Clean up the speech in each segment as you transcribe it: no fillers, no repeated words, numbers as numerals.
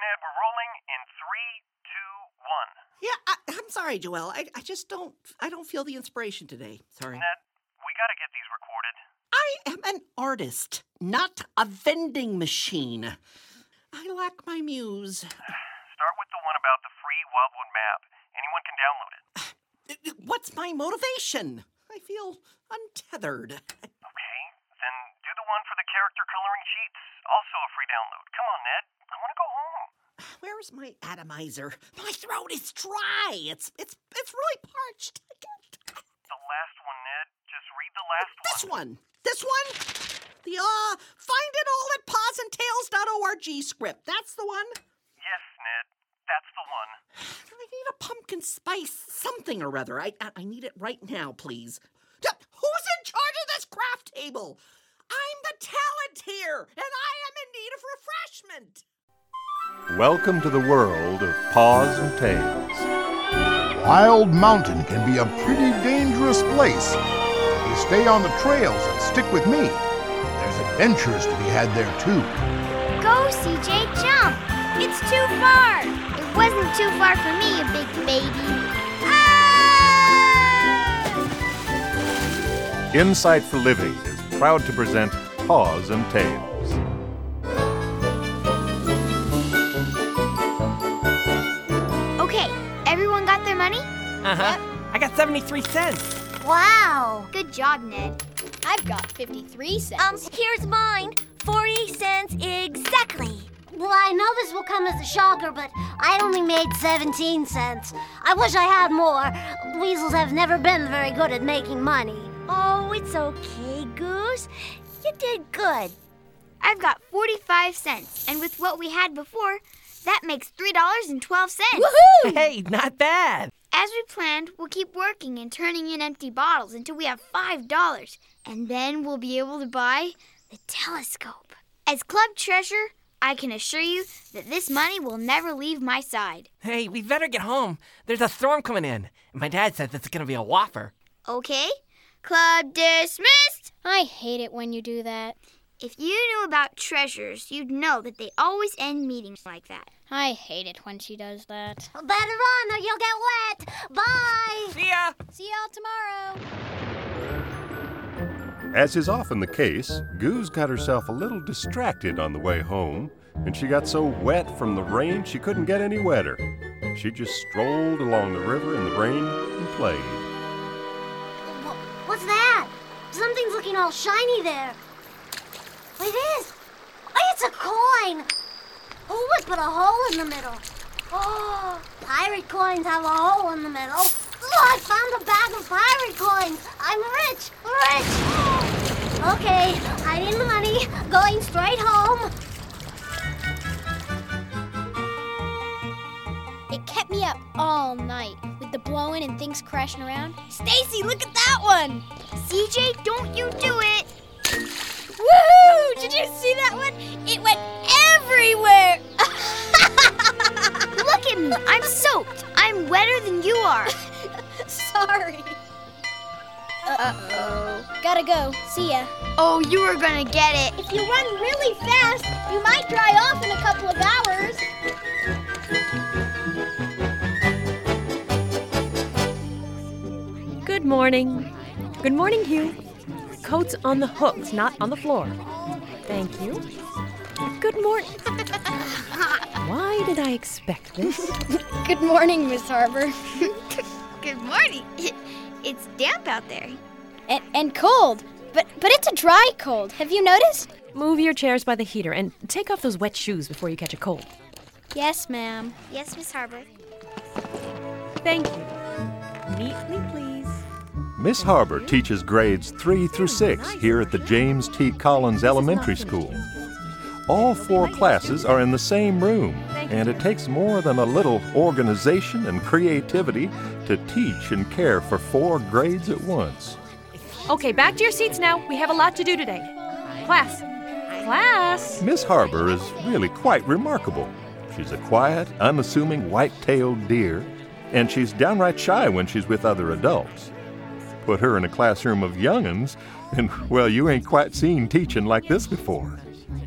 Ned. We're rolling in 3, 2, 1. Yeah, I'm sorry, Joelle. I just don't feel the inspiration today. Sorry. Ned, we gotta get these recorded. I am an artist, not a vending machine. I lack my muse. Start with the one about the free Wildwood map. Anyone can download it. What's my motivation? I feel untethered. Okay, then do the one for the character coloring sheets. Also a free download. Come on, Ned. I want to go home. Where's my atomizer? My throat is dry. It's really parched. The last one, Ned. Just read the last one. This one. The find it all at pawsandtails.org script. That's the one. Yes, Ned. That's the one. I need a pumpkin spice something or other. I need it right now, please. Who's in charge of this craft table? I'm the talent here, and I am in need of refreshment. Welcome to the world of Paws and Tails. Wild Mountain can be a pretty dangerous place. If you stay on the trails and stick with me, there's adventures to be had there too. Go, CJ, jump! It's too far! It wasn't too far for me, you big baby. Ah! Insight for Living is proud to present Paws and Tails. Okay, everyone got their money? Uh-huh. Yep. I got 73 cents. Wow! Good job, Ned. I've got 53 cents. Here's mine. 40 cents exactly. Well, I know this will come as a shocker, but I only made 17 cents. I wish I had more. Weasels have never been very good at making money. Oh, it's okay, Goose. You did good. I've got 45 cents, and with what we had before, that makes $3.12. Woohoo! Hey, not bad. As we planned, we'll keep working and turning in empty bottles until we have $5, and then we'll be able to buy the telescope. As club treasurer, I can assure you that this money will never leave my side. Hey, we better get home. There's a storm coming in, and my dad says it's going to be a whopper. Okay, club dismissed. I hate it when you do that. If you knew about treasurers, you'd know that they always end meetings like that. I hate it when she does that. Better run or you'll get wet. Bye. See ya. See y'all tomorrow. As is often the case, Goose got herself a little distracted on the way home, and she got so wet from the rain she couldn't get any wetter. She just strolled along the river in the rain and played. What's that? Something's looking all shiny there. It is. Oh, it's a coin. Who would put a hole in the middle? Oh, pirate coins have a hole in the middle. Oh, I found a bag of pirate coins. I'm rich. Okay, hiding the money, going straight home. It kept me up all night with the blowing and things crashing around. Stacy, look at that one. CJ, don't you do it. Woohoo! Did you see that one? It went everywhere! Look at me. I'm soaked. I'm wetter than you are. Sorry. Uh-oh. Gotta go. See ya. Oh, you were gonna get it. If you run really fast, you might dry off in a couple of hours. Good morning. Good morning, Hugh. Coat's on the hooks, not on the floor. Thank you. Good morning. Why did I expect this? Good morning, Miss Harbor. Good morning. It's damp out there. And cold. But it's a dry cold. Have you noticed? Move your chairs by the heater and take off those wet shoes before you catch a cold. Yes, ma'am. Yes, Miss Harbor. Thank you. Neatly, please. Miss Harbor teaches grades 3 through 6 here at the James T. Collins Elementary School. All 4 classes are in the same room, and it takes more than a little organization and creativity to teach and care for 4 grades at once. Okay, back to your seats now. We have a lot to do today. Class. Miss Harbor is really quite remarkable. She's a quiet, unassuming, white-tailed deer, and she's downright shy when she's with other adults. Put her in a classroom of young'uns, and, well, you ain't quite seen teaching like this before.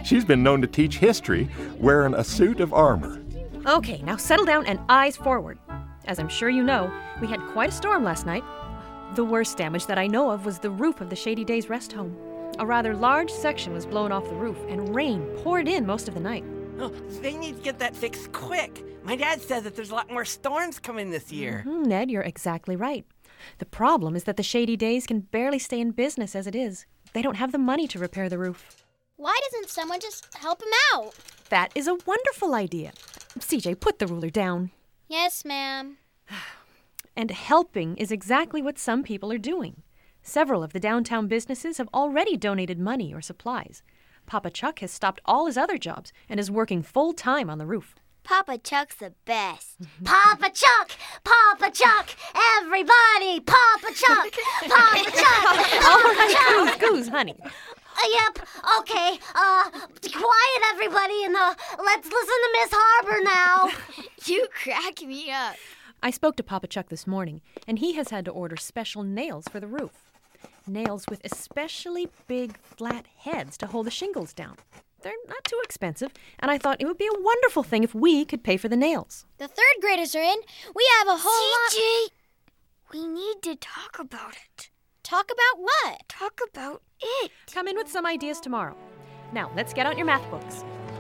She's been known to teach history wearing a suit of armor. Okay, now settle down and eyes forward. As I'm sure you know, we had quite a storm last night. The worst damage that I know of was the roof of the Shady Days rest home. A rather large section was blown off the roof, and rain poured in most of the night. Oh, they need to get that fixed quick. My dad said that there's a lot more storms coming this year. Ned, you're exactly right. The problem is that the Shady Days can barely stay in business as it is. They don't have the money to repair the roof. Why doesn't someone just help him out? That is a wonderful idea. CJ, put the ruler down. Yes, ma'am. And helping is exactly what some people are doing. Several of the downtown businesses have already donated money or supplies. Papa Chuck has stopped all his other jobs and is working full-time on the roof. Papa Chuck's the best. Papa Chuck! Papa Chuck! Everybody! Papa Chuck! Papa Chuck! All right, Goose, honey. Yep, okay. Quiet, everybody, and let's listen to Miss Harbor now. You crack me up. I spoke to Papa Chuck this morning, and he has had to order special nails for the roof. Nails with especially big, flat heads to hold the shingles down. They're not too expensive, and I thought it would be a wonderful thing if we could pay for the nails. The third graders are in. We have a whole CJ, we need to talk about it. Talk about what? Talk about it. Come in with some ideas tomorrow. Now, let's get out your math books.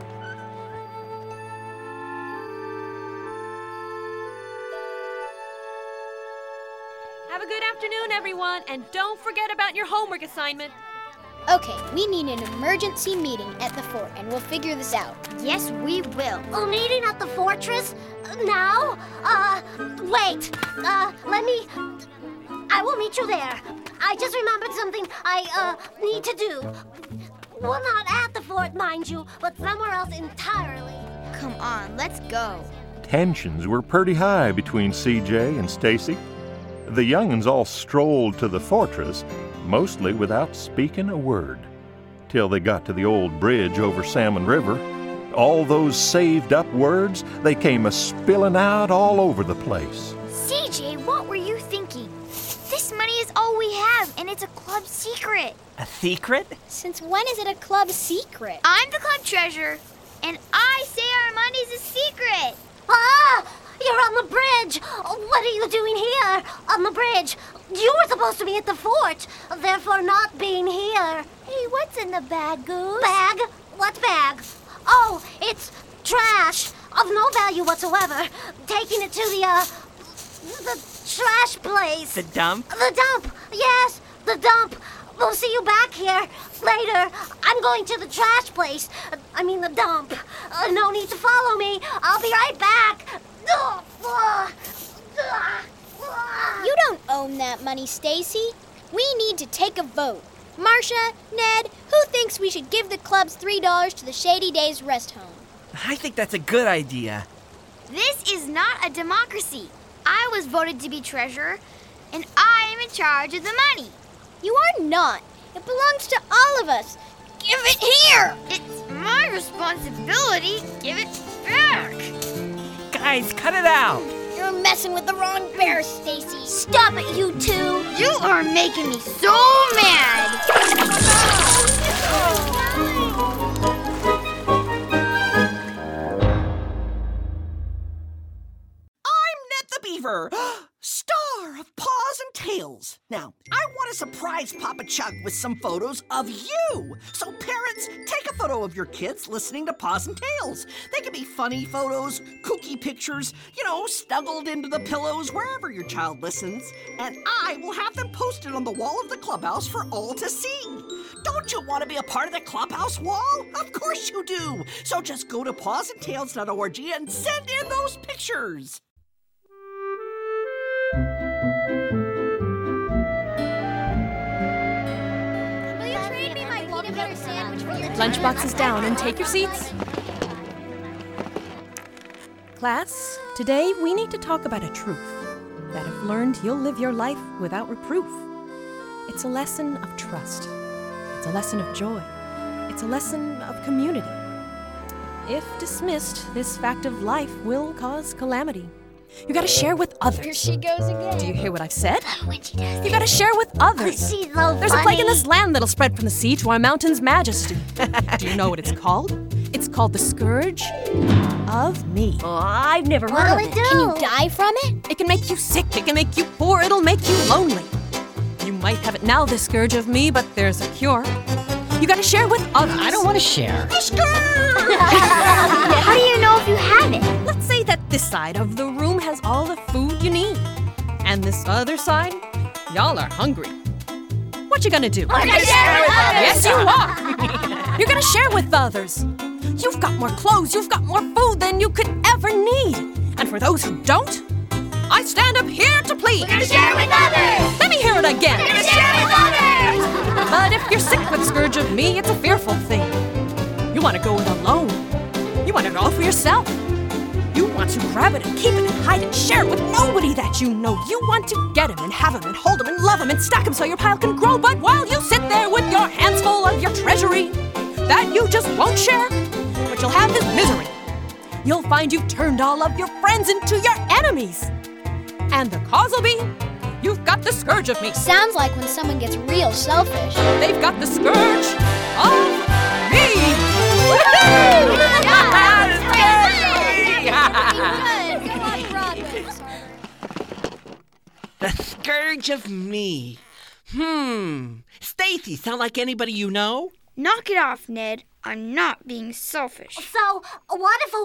Have a good afternoon, everyone, and don't forget about your homework assignment. Okay, we need an emergency meeting at the fort, and we'll figure this out. Yes, we will. A meeting at the fortress? Now? Wait. I will meet you there. I just remembered something I need to do. Well, not at the fort, mind you, but somewhere else entirely. Come on, let's go. Tensions were pretty high between CJ and Stacy. The young'uns all strolled to the fortress, mostly without speaking a word, till they got to the old bridge over Salmon River. All those saved-up words, they came a-spilling out all over the place. CJ, what were you thinking? This money is all we have, and it's a club secret. A secret? Since when is it a club secret? I'm the club treasurer, and I say our money's a secret. Ah! You're on the bridge! What are you doing here? On the bridge? You were supposed to be at the fort, therefore not being here. Hey, what's in the bag, Goose? Bag? What bag? Oh, it's trash of no value whatsoever. Taking it to the trash place. The dump? The dump! Yes, the dump. We'll see you back here later. I'm going to the trash place. The dump. No need to follow me. I'll be right back. You don't own that money, Stacy. We need to take a vote. Marcia, Ned, who thinks we should give the club's $3 to the Shady Days rest home? I think that's a good idea. This is not a democracy. I was voted to be treasurer, and I am in charge of the money. You are not. It belongs to all of us. Give it here! It's my responsibility. Give it back. Guys, cut it out. You're messing with the wrong bear, Stacy. Stop it, you two! You are making me so mad. I'm Ned the Beaver, star of Paws and Tails. Now, I want to surprise Papa Chuck with some photos of you. So parents, take a photo of your kids listening to Paws and Tails. They can be funny photos, kooky pictures, snuggled into the pillows wherever your child listens. And I will have them posted on the wall of the clubhouse for all to see. Don't you want to be a part of the clubhouse wall? Of course you do. So just go to pawsandtails.org and send in those pictures. Lunchbox is down and take your seats. Class, today we need to talk about a truth that if learned, you'll live your life without reproof. It's a lesson of trust. It's a lesson of joy. It's a lesson of community. If dismissed, this fact of life will cause calamity. You gotta share with others. Here she goes again. Do you hear what I've said? When she does You gotta share with others. She's so There's a plague in funny. this land that'll spread from the sea to our mountain's majesty. Do you know what it's called? It's called the Scourge of Me. Oh, I've never heard What'll of it it. do? Can you die from it? It can make you sick, it can make you poor, it'll make you lonely. You might have it now, this Scourge of Me, but there's a cure. You gotta share with others. I don't want to share. How do you know if you have it? Let's say that this side of the room has all the food you need. And this other side, y'all are hungry. What you gonna do? We're gonna share with others. Yes, you are. You're gonna share with others. You've got more clothes, you've got more food than you could ever need. And for those who don't, I stand up here to plead. We're gonna share with others. Let me hear it again. We're gonna share with others. But if you're sick with the Scourge of Me, it's a fearful thing. You want to go it alone. You want it all for yourself. You want to grab it and keep it and hide it, share it with nobody that you know. You want to get him and have him and hold him and love him and stack him so your pile can grow. But while you sit there with your hands full of your treasury that you just won't share, what you'll have is misery. You'll find you've turned all of your friends into your enemies. And the cause will be you've got the Scourge of Me. Sounds like when someone gets real selfish. They've got the Scourge of Me. The Scourge of Me. Stacy, sound like anybody you know? Knock it off, Ned. I'm not being selfish. So, what if a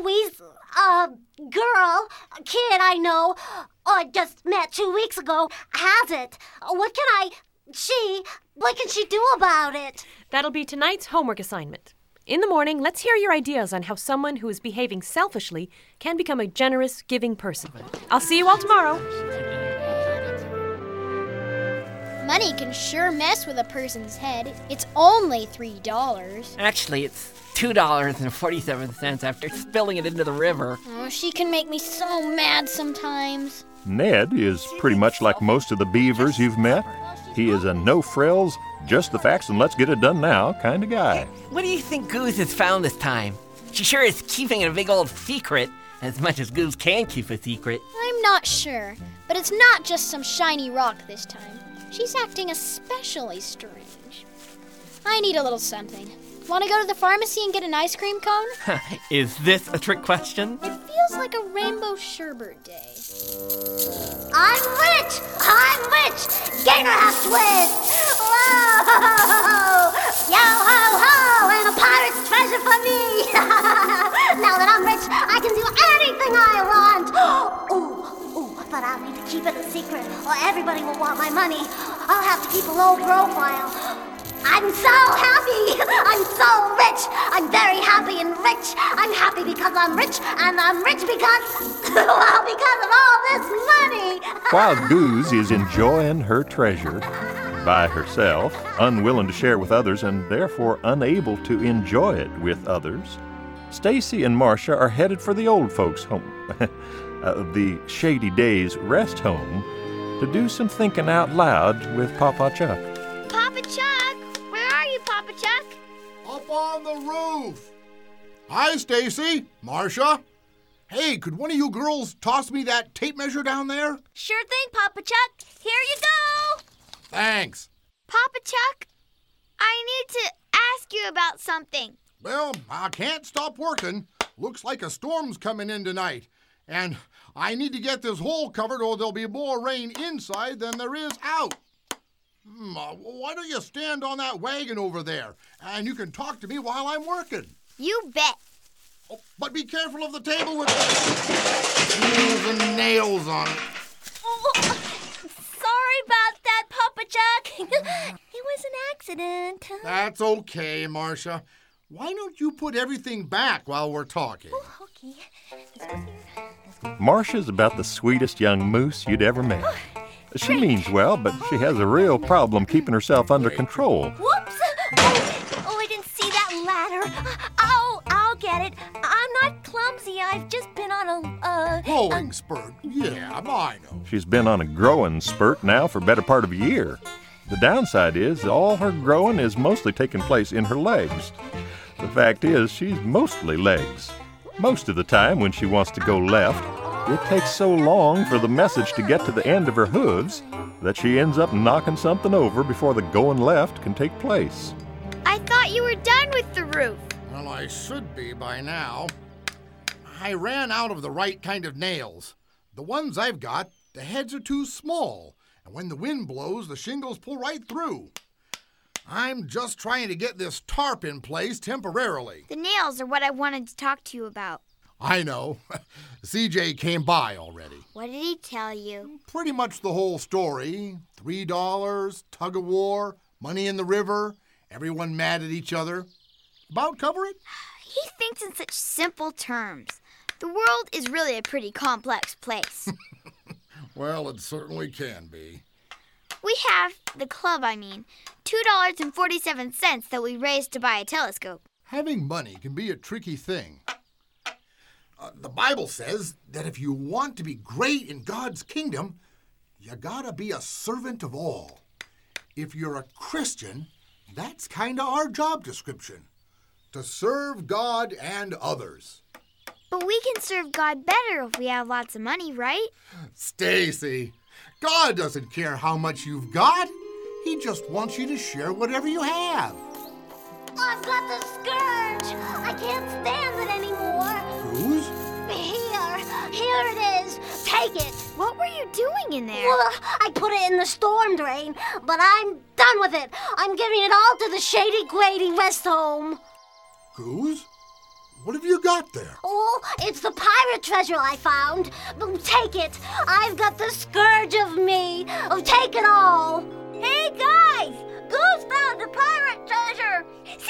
kid I know, or just met 2 weeks ago, has it? What can she do about it? That'll be tonight's homework assignment. In the morning, let's hear your ideas on how someone who is behaving selfishly can become a generous, giving person. I'll see you all tomorrow. Money can sure mess with a person's head. It's only $3. Actually, it's $2.47 after spilling it into the river. Oh, she can make me so mad sometimes. Ned is pretty much like most of the beavers you've met. He is a no-frills, just the facts and let's get it done now kind of guy. What do you think Goose has found this time? She sure is keeping it a big old secret, as much as Goose can keep a secret. I'm not sure, but it's not just some shiny rock this time. She's acting especially strange. I need a little something. Want to go to the pharmacy and get an ice cream cone? Is this a trick question? It feels like a rainbow sherbet day. I'm rich! Gator has twins! Whoa! Yo ho ho! And a pirate's treasure for me! Now that I'm rich, I can do anything I want! Ooh, but I'll need to keep it a secret, or everybody will want my money. I'll have to keep a low profile. I'm so happy! I'm so rich! I'm very happy and rich! I'm happy because I'm rich, and I'm rich because, well, because of all this money! While Goose is enjoying her treasure by herself, unwilling to share with others and therefore unable to enjoy it with others, Stacy and Marcia are headed for the old folks' home, the Shady Days Rest Home, to do some thinking out loud with Papa Chuck. Papa Chuck! Where are you, Papa Chuck? Up on the roof. Hi, Stacy. Marcia. Hey, could one of you girls toss me that tape measure down there? Sure thing, Papa Chuck. Here you go. Thanks. Papa Chuck, I need to ask you about something. Well, I can't stop working. Looks like a storm's coming in tonight. And I need to get this hole covered or there'll be more rain inside than there is out. Why don't you stand on that wagon over there and you can talk to me while I'm working? You bet. Oh, but be careful of the table with the tools and nails on it. Oh, sorry about that, Papa Chuck. It was an accident. That's okay, Marcia. Why don't you put everything back while we're talking? Oh, okay. This goes here. Marcia's about the sweetest young moose you'd ever met. She means well, but she has a real problem keeping herself under control. Whoops! Oh, I didn't see that ladder. Oh, I'll get it. I'm not clumsy. I've just been on a Growing spurt. Yeah, I know. She's been on a growing spurt now for better part of a year. The downside is all her growing is mostly taking place in her legs. The fact is she's mostly legs. Most of the time when she wants to go left, it takes so long for the message to get to the end of her hooves that she ends up knocking something over before the going left can take place. I thought you were done with the roof. Well, I should be by now. I ran out of the right kind of nails. The ones I've got, the heads are too small, and when the wind blows, the shingles pull right through. I'm just trying to get this tarp in place temporarily. The nails are what I wanted to talk to you about. I know. CJ came by already. What did he tell you? Pretty much the whole story. $3, tug of war, money in the river, everyone mad at each other. About cover it? He thinks in such simple terms. The world is really a pretty complex place. Well, it certainly can be. We have, the club I mean, $2.47 that we raised to buy a telescope. Having money can be a tricky thing. The Bible says that if you want to be great in God's kingdom, you gotta be a servant of all. If you're a Christian, that's kinda our job description. To serve God and others. But we can serve God better if we have lots of money, right? Stacy, God doesn't care how much you've got. He just wants you to share whatever you have. I've got the scourge. I can't stand it anymore. Whose? Here it is. Take it. What were you doing in there? Well, I put it in the storm drain, but I'm done with it. I'm giving it all to the Shady Grady Rest Home. Whose? What have you got there? Oh, it's the pirate treasure I found. Take it. I've got the scourge of me. Take it all. Hey, guys! Goose found the pirate treasure.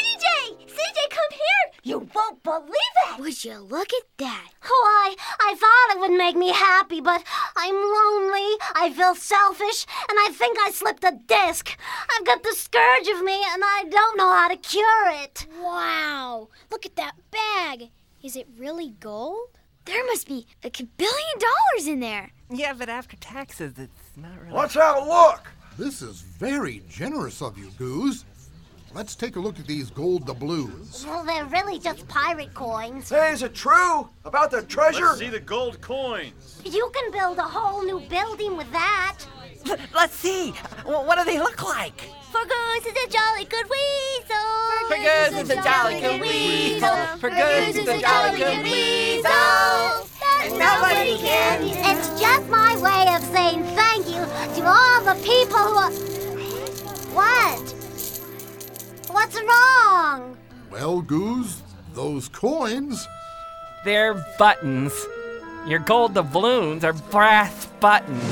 CJ, come here. You won't believe it. Would you look at that? Why, I thought it would make me happy, but I'm lonely, I feel selfish, and I think I slipped a disc. I've got the scourge of me, and I don't know how to cure it. Wow, look at that bag. Is it really gold? There must be $1 billion in there. Yeah, but after taxes, it's not really... Let's have a look. This is very generous of you, Goose. Let's take a look at these gold doubloons. Well, they're really just pirate coins. Hey, is it true about the treasure? Let's see the gold coins. You can build a whole new building with that. Let's see. What do they look like? For Goose is a jolly good weasel. For Goose is a jolly good weasel. For Goose is a jolly good weasel. And nobody can. It's just my way of saying thank you to all the people who... What? What's wrong? Well, Goose, those coins... They're buttons. Your gold doubloons are brass buttons.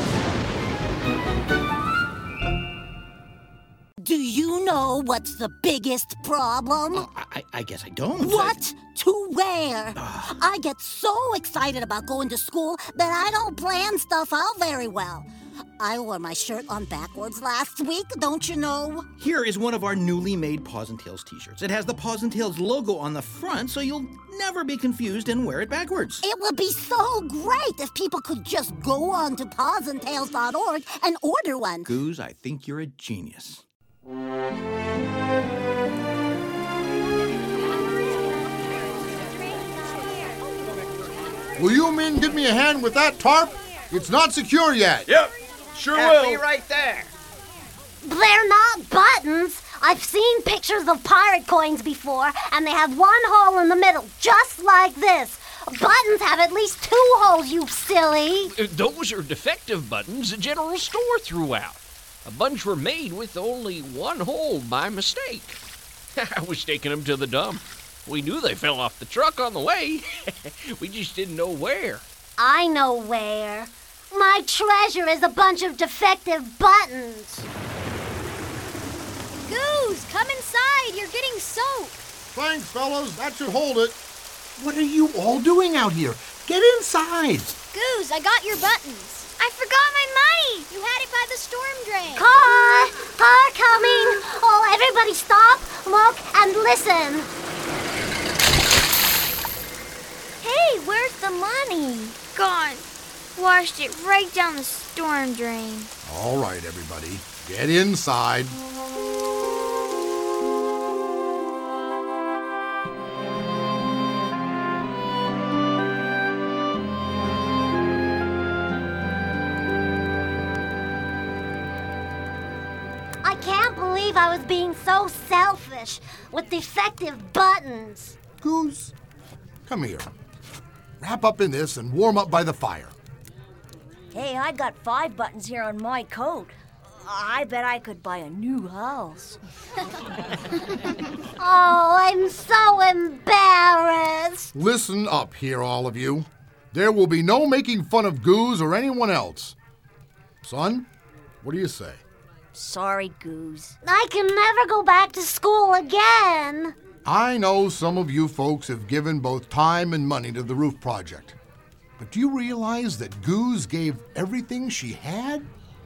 Do you know what's the biggest problem? I guess I don't. What to wear. I get so excited about going to school that I don't plan stuff out very well. I wore my shirt on backwards last week, don't you know? Here is one of our newly made Paws and Tails t-shirts. It has the Paws and Tails logo on the front, so you'll never be confused and wear it backwards. It would be so great if people could just go on to pawsandtails.org and order one. Goose, I think you're a genius. Will you men give me a hand with that tarp? It's not secure yet. Yep, sure will. Be right there. They're not buttons. I've seen pictures of pirate coins before, and they have one hole in the middle, just like this. Buttons have at least 2 holes, you silly. Those are defective buttons the general store threw out. A bunch were made with only 1 hole by mistake. I was taking them to the dump. We knew they fell off the truck on the way. We just didn't know where. I know where. My treasure is a bunch of defective buttons. Goose, come inside. You're getting soaked. Thanks, fellas. That should hold it. What are you all doing out here? Get inside. Goose, I got your buttons. I forgot my money. You had it by the storm drain. Car coming. Oh, everybody stop, look, and listen. Hey, where's the money? Gone. Washed it right down the storm drain. All right, everybody. Get inside. believe I was being so selfish with defective buttons. Goose, come here. Wrap up in this and warm up by the fire. Hey, I got 5 buttons here on my coat. I bet I could buy a new house. Oh, I'm so embarrassed. Listen up here, all of you. There will be no making fun of Goose or anyone else. Son, what do you say? Sorry, Goose. I can never go back to school again. I know some of you folks have given both time and money to the roof project. But do you realize that Goose gave everything she had?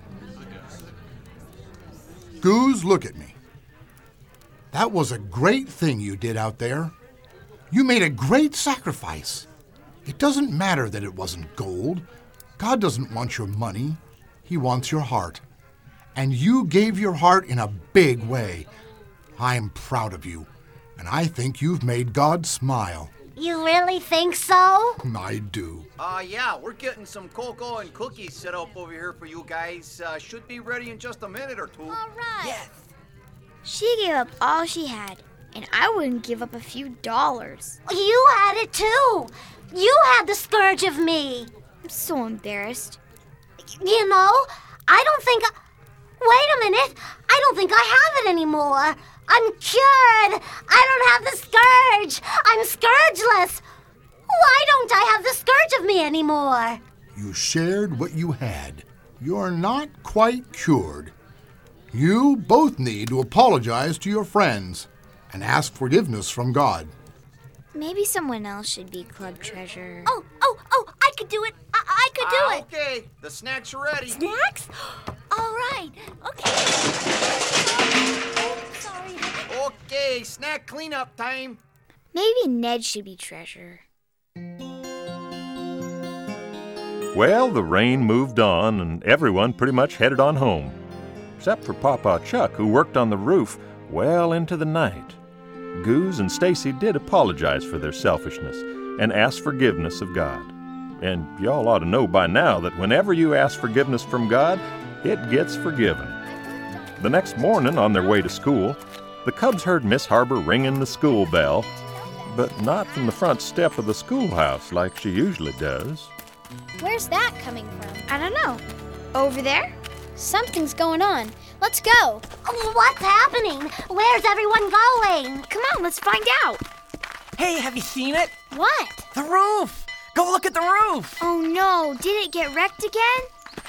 Goose, look at me. That was a great thing you did out there. You made a great sacrifice. It doesn't matter that it wasn't gold. God doesn't want your money. He wants your heart. And you gave your heart in a big way. I'm proud of you. And I think you've made God smile. You really think so? I do. Yeah, we're getting some cocoa and cookies set up over here for you guys. Should be ready in just a minute or two. All right. Yes. She gave up all she had, and I wouldn't give up a few dollars. You had it too. You had the scourge of me. I'm so embarrassed. You know, I don't think... Wait a minute. I don't think I have it anymore. I'm cured. I don't have the scourge. I'm scourgeless. Why don't I have the scourge of me anymore? You shared what you had. You're not quite cured. You both need to apologize to your friends and ask forgiveness from God. Maybe someone else should be club treasurer. Oh, I could do it. I could do it. Okay, the snacks are ready. Snacks? All right. Okay. Sorry. Okay, snack cleanup time. Maybe Ned should be treasurer. Well, the rain moved on, and everyone pretty much headed on home, except for Papa Chuck, who worked on the roof well into the night. Goose and Stacy did apologize for their selfishness and ask forgiveness of God. And y'all ought to know by now that whenever you ask forgiveness from God, it gets forgiven. The next morning, on their way to school, the Cubs heard Miss Harbor ringing the school bell, but not from the front step of the schoolhouse like she usually does. Where's that coming from? I don't know. Over there? Something's going on. Let's go. What's happening? Where's everyone going? Come on, let's find out. Hey, have you seen it? What? The roof! Go look at the roof! Oh no, did it get wrecked again?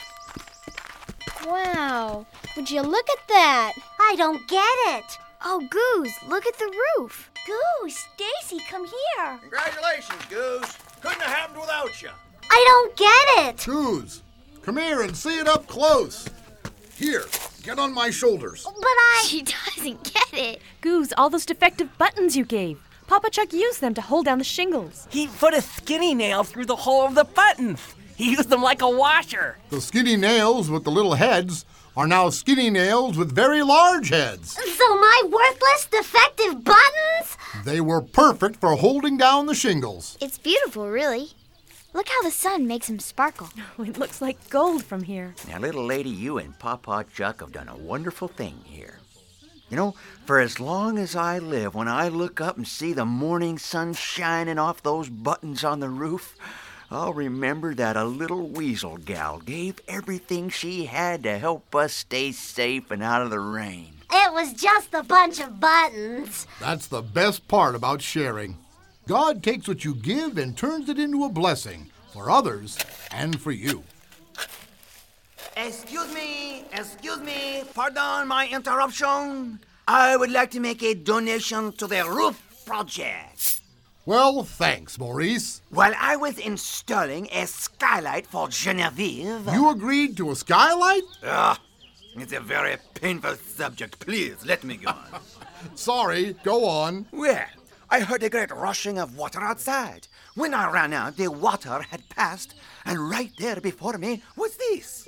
Wow. Would you look at that? I don't get it. Oh, Goose, look at the roof. Goose, Stacy, come here. Congratulations, Goose. Couldn't have happened without you. I don't get it. Goose, come here and see it up close. Here, get on my shoulders. But She doesn't get it. Goose, all those defective buttons you gave. Papa Chuck used them to hold down the shingles. He put a skinny nail through the hole of the buttons. He used them like a washer. The skinny nails with the little heads are now skinny nails with very large heads. So my worthless, defective buttons? They were perfect for holding down the shingles. It's beautiful, really. Look how the sun makes them sparkle. Oh, it looks like gold from here. Now, little lady, you and Papa Chuck have done a wonderful thing here. You know, for as long as I live, when I look up and see the morning sun shining off those buttons on the roof, I'll remember that a little weasel gal gave everything she had to help us stay safe and out of the rain. It was just a bunch of buttons. That's the best part about sharing. God takes what you give and turns it into a blessing for others and for you. Excuse me, pardon my interruption. I would like to make a donation to the roof project. Well, thanks, Maurice. While I was installing a skylight for Genevieve... You agreed to a skylight? It's a very painful subject. Please, let me go on. Sorry, go on. Well, I heard a great rushing of water outside. When I ran out, the water had passed, and right there before me was this.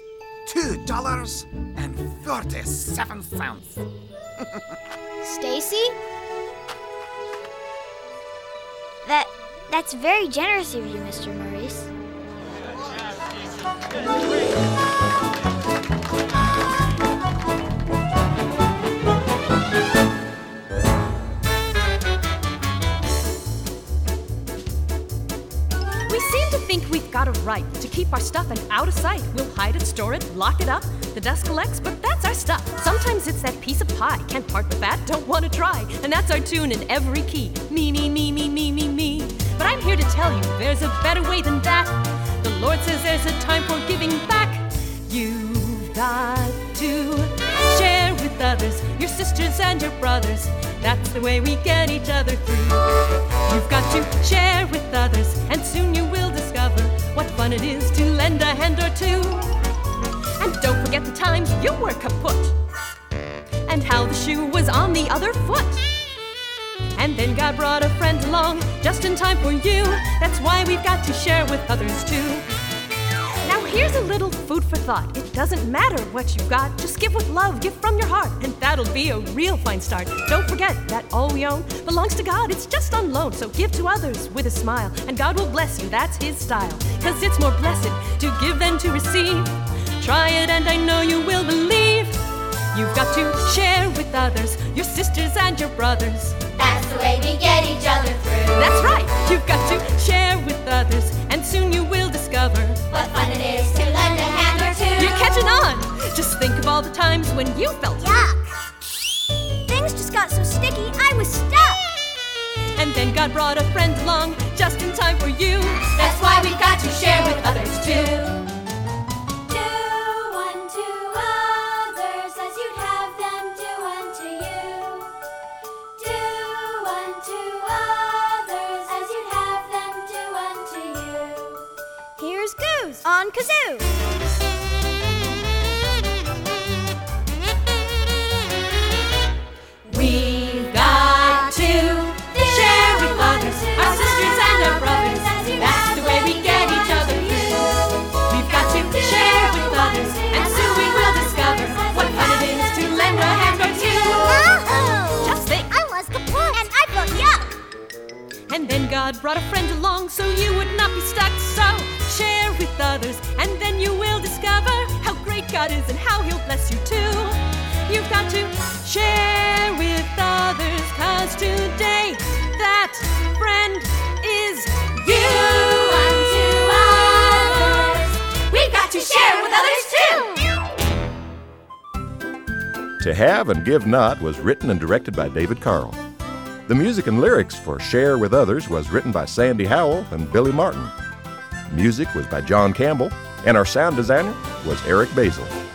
$2.37. Stacy? That's very generous of you, Mr. Maurice. think we've got a right to keep our stuff and out of sight. We'll hide it, store it, lock it up. The dust collects, but that's our stuff. Sometimes it's that piece of pie. Can't part with that, don't want to try. And that's our tune in every key. Me, me, me, me, me, me, me. But I'm here to tell you there's a better way than that. The Lord says there's a time for giving back. You've got to share with others, your sisters and your brothers. That's the way we get each other through. You've got to share with others, and soon you will discover what fun it is to lend a hand or two. And don't forget the times you were kaput, and how the shoe was on the other foot. And then God brought a friend along just in time for you. That's why we've got to share with others too. Now here's a little food for thought. It doesn't matter what you've got, just give with love, give from your heart, and that'll be a real fine start. Don't forget that all we own belongs to God. It's just on loan, so give to others with a smile, and God will bless you, that's His style. 'Cause it's more blessed to give than to receive. Try it and I know you will believe. You've got to share with others, your sisters and your brothers. That's the way we get each other through. That's right, you've got to share with others, and soon you will discover what fun it is to lend a hand or two. You're catching on! Just think of all the times when you felt yuck. Things just got so sticky, I was stuck. And then God brought a friend along just in time for you. That's why we've got to share with others too. On kazoo! We've got to share with others, our sisters and our brothers. That's the way we get each other through. We've got to share with others, and soon we will discover what fun it is to lend a hand or two. Oh! Just think! I was kaput, and I felt yuck! And then God brought a friend along so you would not be stuck. So share with others, and then you will discover how great God is and how He'll bless you too. You've got to share with others, 'cause today that friend is you. Unto others, we've got to share with others too. To Have and Give Not was written and directed by David Carl. The music and lyrics for Share with Others was written by Sandy Howell and Billy Martin. Music was by John Campbell, and our sound designer was Eric Basil.